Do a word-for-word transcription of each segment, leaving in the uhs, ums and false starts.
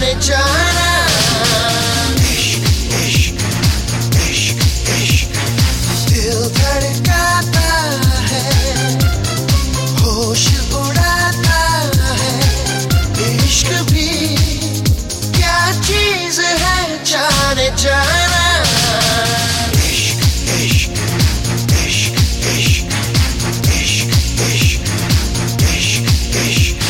जाने जाना। इश्क इश्क इश्क इश्क दिल धड़काता है, होश उड़ाता है। इश्क भी क्या चीज है जाने जाना। इश्क इश्क इश्क इश्क इश्क इश्क इश्क इश्क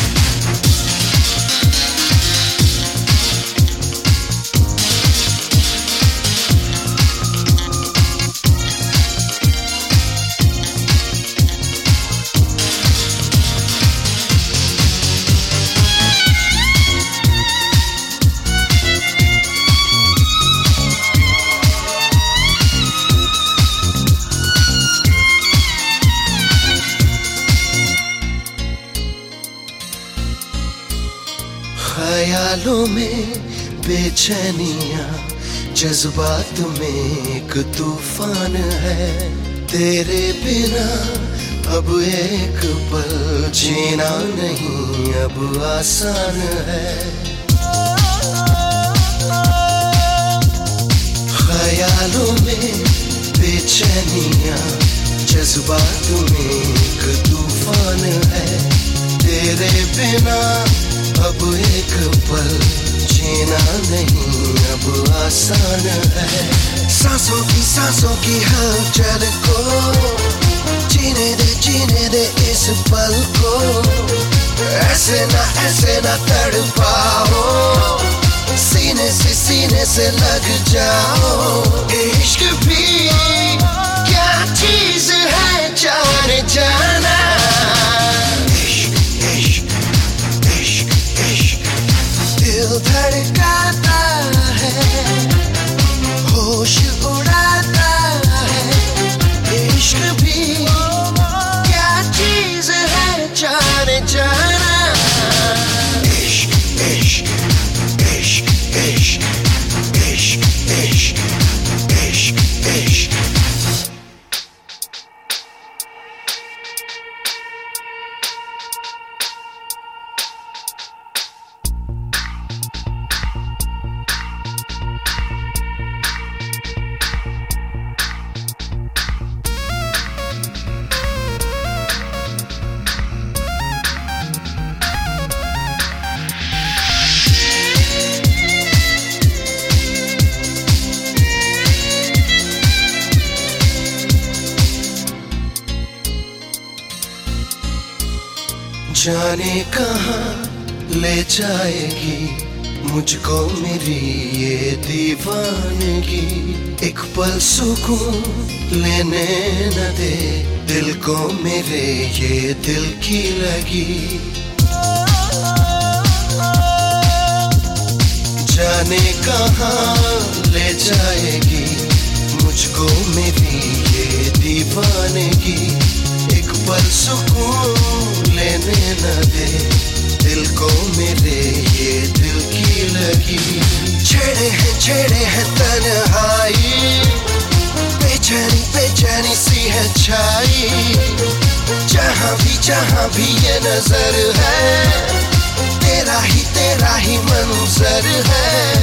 ख्यालों में बेचैनियां, जज्बात में एक तूफान है। तेरे बिना अब एक पल जीना नहीं अब आसान है। ख्यालों में बेचैनियां, जज्बात में एक तूफान है। तेरे बिना अब एक पल जीना नहीं अब आसान है। सांसों की सांसों की हलचल को जीने दे जीने दे इस पल को। ऐसे ना ऐसे ना तड़पाओ, सीने से सीने से लग जाओ। इश्क भी क्या चीज है जाने जाना। दिल धड़काता है, होश उड़ाता है। इश्क भी क्या चीज है जाने जाना। इश्क इश्क इश्क इश्क इश्क इश्क इश्क इश्क जाने कहाँ ले जाएगी मुझको मेरी ये दीवानगी। एक पल सुकून लेने न दे दिल को मेरे ये दिल की लगी। जाने कहाँ ले जाएगी मुझको मेरी ये दीवानगी। एक पल सुकून लेने न दे दिल को मेरे ये दिल की लगी। छेड़े हैं छेड़े हैं तन्हाई, बेचैनी बेचैनी सी है छाई। जहाँ भी जहाँ भी ये नजर है, तेरा ही तेरा ही मंजर है।